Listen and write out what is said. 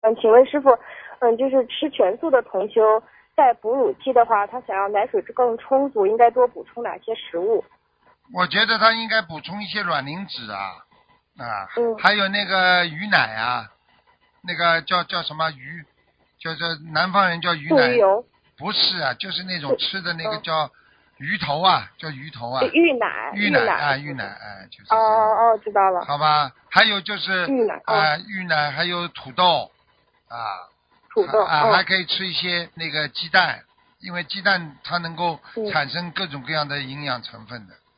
请问师傅，就是吃全素的同修，在哺乳期的话，他想要奶水更充足，应该多补充哪些食物？ 我觉得他应该补充一些卵磷脂还有那个鱼奶啊，那个叫什么鱼，就是南方人叫鱼奶， 鱼油不是啊，就是那种吃的那个叫鱼头啊，叫鱼头啊， 芋奶， 芋奶就是知道了。 好吧，还有就是芋奶芋奶还有土豆土豆还可以吃一些那个鸡蛋，因为鸡蛋它能够产生各种各样的营养成分的。